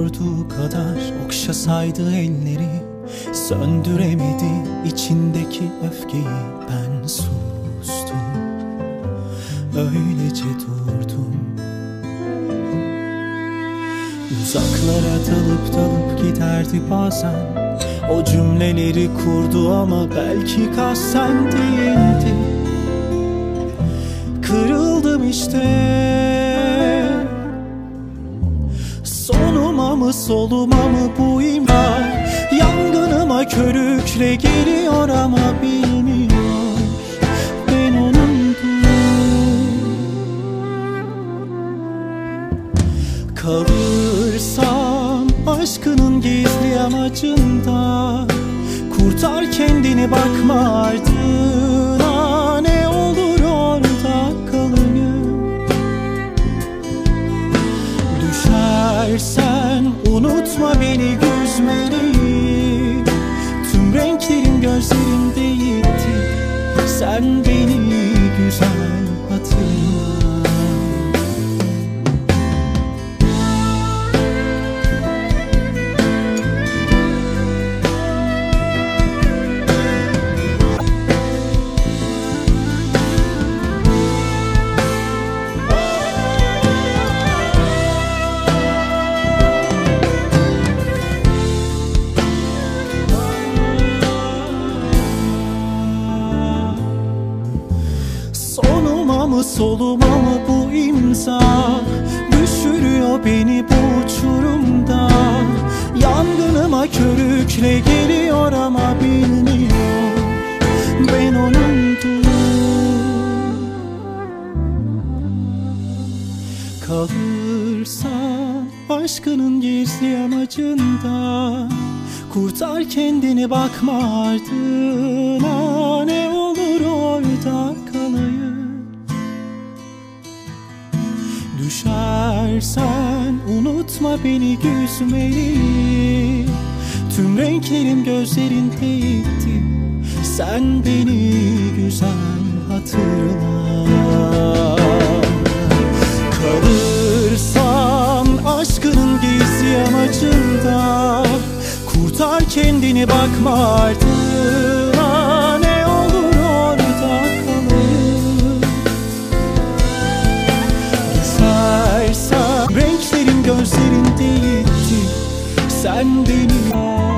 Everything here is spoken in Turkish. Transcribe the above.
sorduğu kadar okşasaydı elleri, söndüremedi içindeki öfkeyi. Ben sustum, öylece durdum. Uzaklara dalıp dalıp giderdi bazen, o cümleleri kurdu ama belki kasten değildi. Kırıldım işte, sonuma mı soluma mı bu imha, yangınıma körükle geliyor ama bilmiyor ben onundur. Kalırsam aşkının gizli amacında, kurtar kendini, bakma ardına, ne olur orada kalayım. Düşersen unutma beni güzmeli, tüm renklerim gözlerimdeydi, sen beni güzel hatırla. Sonuma mı soluma mı bu imza, düşürüyor beni bu uçurumda. Yangınıma körükle geliyor ama bilmiyor ben onundur. Kalırsan aşkının gizli amacında, kurtar kendini, bakma ardına, ne olur orada kalayım. Düşersen unutma beni güzmeli, tüm renklerim gözlerindeydi, sen beni güzel hatırla. Kalırsan aşkının gizli amacında, kurtar kendini, bakma ardına, ne olur orada kalayım. Düşersen renklerim gözlerindeydi, sen benim